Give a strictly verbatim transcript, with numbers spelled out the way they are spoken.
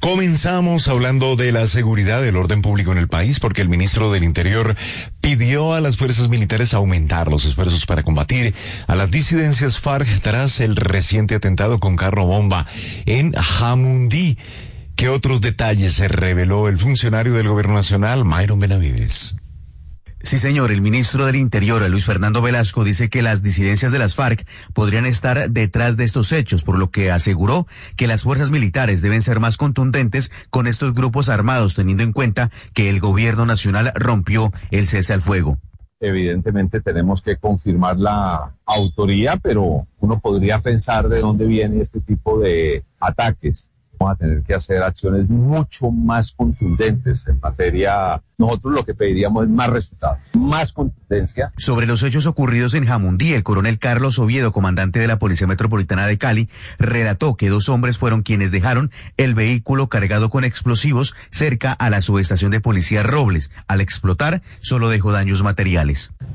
Comenzamos hablando de la seguridad del orden público en el país porque el ministro del Interior pidió a las fuerzas militares aumentar los esfuerzos para combatir a las disidencias FARC tras el reciente atentado con carro bomba en Jamundí. ¿Qué otros detalles se reveló el funcionario del Gobierno Nacional, Mayron Benavides? Sí, señor. El ministro del Interior, Luis Fernando Velasco, dice que las disidencias de las FARC podrían estar detrás de estos hechos, por lo que aseguró que las fuerzas militares deben ser más contundentes con estos grupos armados, teniendo en cuenta que el Gobierno Nacional rompió el cese al fuego. Evidentemente tenemos que confirmar la autoría, pero uno podría pensar de dónde viene este tipo de ataques. Vamos a tener que hacer acciones mucho más contundentes en materia. Nosotros lo que pediríamos es más resultados, más contundencia. Sobre los hechos ocurridos en Jamundí, el coronel Carlos Oviedo, comandante de la Policía Metropolitana de Cali, relató que dos hombres fueron quienes dejaron el vehículo cargado con explosivos cerca a la subestación de policía Robles. Al explotar, solo dejó daños materiales.